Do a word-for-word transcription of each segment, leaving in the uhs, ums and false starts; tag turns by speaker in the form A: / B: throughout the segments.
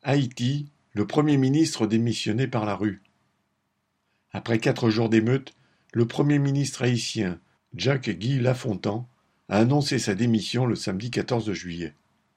A: Haïti, le Premier ministre démissionné par la rue. Après quatre jours d'émeutes, le Premier ministre haïtien Jacques-Guy Lafontan a annoncé sa démission le samedi quatorze juillet.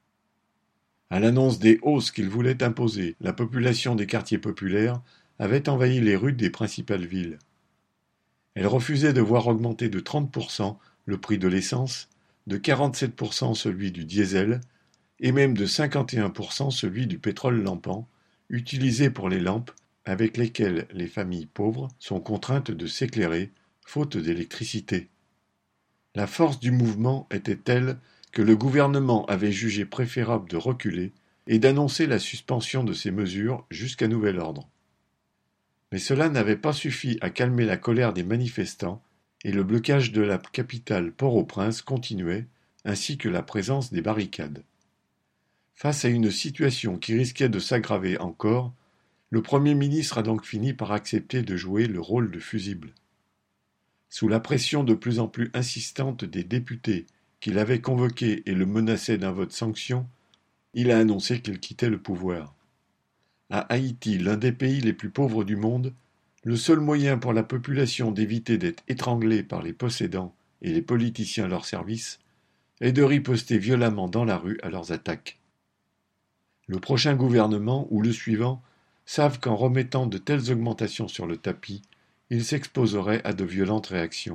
A: À l'annonce des hausses qu'il voulait imposer, la population des quartiers populaires avait envahi les rues des principales villes. Elle refusait de voir augmenter de trente pour cent le prix de l'essence, de quarante-sept pour cent celui du diesel, et même de cinquante et un pour cent celui du pétrole lampant, utilisé pour les lampes avec lesquelles les familles pauvres sont contraintes de s'éclairer, faute d'électricité. La force du mouvement était telle que le gouvernement avait jugé préférable de reculer et d'annoncer la suspension de ces mesures jusqu'à nouvel ordre. Mais cela n'avait pas suffi à calmer la colère des manifestants et le blocage de la capitale Port-au-Prince continuait, ainsi que la présence des barricades. Face à une situation qui risquait de s'aggraver encore, le Premier ministre a donc fini par accepter de jouer le rôle de fusible. Sous la pression de plus en plus insistante des députés qui l'avaient convoqué et le menaçaient d'un vote sanction, il a annoncé qu'il quittait le pouvoir. À Haïti, l'un des pays les plus pauvres du monde, le seul moyen pour la population d'éviter d'être étranglée par les possédants et les politiciens à leur service est de riposter violemment dans la rue à leurs attaques. Le prochain gouvernement ou le suivant savent qu'en remettant de telles augmentations sur le tapis, ils s'exposeraient à de violentes réactions.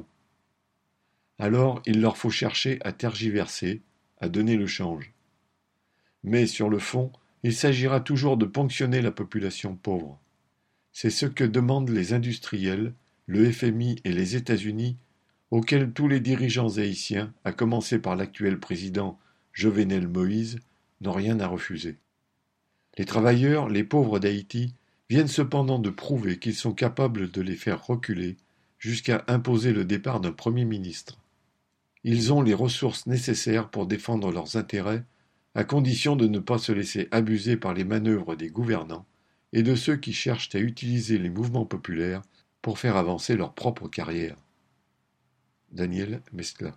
A: Alors il leur faut chercher à tergiverser, à donner le change. Mais sur le fond, il s'agira toujours de ponctionner la population pauvre. C'est ce que demandent les industriels, le F M I et les États-Unis, auxquels tous les dirigeants haïtiens, à commencer par l'actuel président Jovenel Moïse, n'ont rien à refuser. Les travailleurs, les pauvres d'Haïti, viennent cependant de prouver qu'ils sont capables de les faire reculer jusqu'à imposer le départ d'un Premier ministre. Ils ont les ressources nécessaires pour défendre leurs intérêts, à condition de ne pas se laisser abuser par les manœuvres des gouvernants et de ceux qui cherchent à utiliser les mouvements populaires pour faire avancer leur propre carrière. Daniel Mescla.